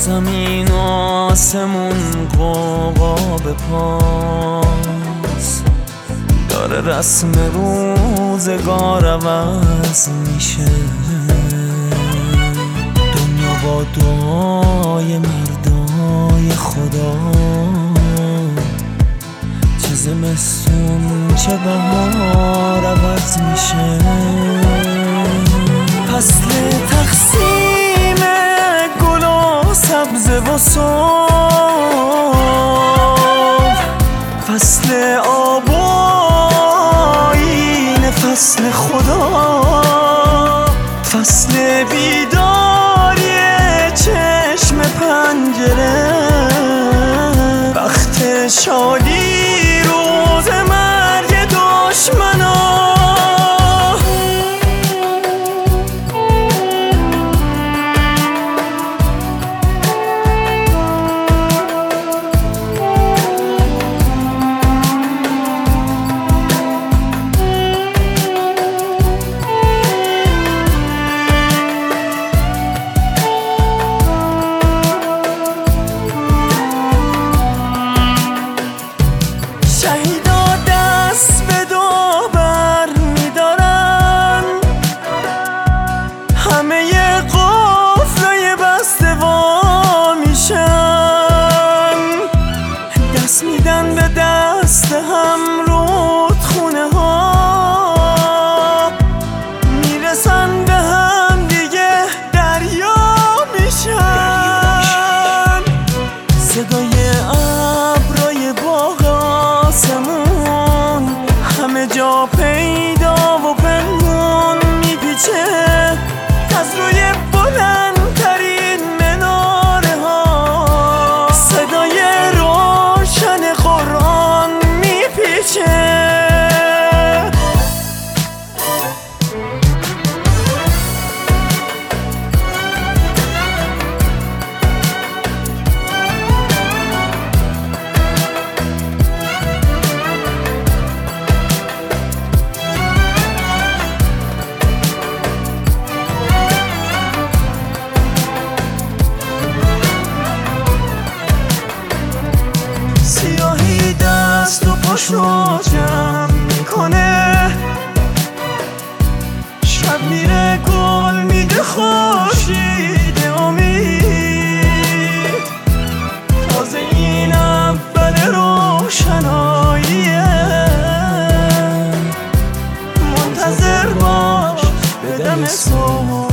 زمین و آسمون قوقا پاس داره، رسم روزگار عوض میشه. دنیا با دعای مردای خدا، چه زمستون چه بهار عوض میشه. فصل تقسیم گل و سبزه و صبح، فصل آب و آیین، فصل خدا، فصل بیداری چشم پنجره، وقت شادی روز مرگ دشمنا. شهیدا دست به دو بر می‌دارن، همه قفلای بسته وا میشن، دست میدن به دست هم رودخونه ها، میرسن به هم دیگه دریا میشن. صدای ابرای باغ آسمون همه جا پیدا و پنهون میپیچه، از روی بلندترین مناره ها صدای روشن قرآن میپیچه. سیاهی دست و پاشو جمع میکنه، شب میره گل میده خورشید امید، تازه این اول روشناییه، منتظر باش به دم صبح.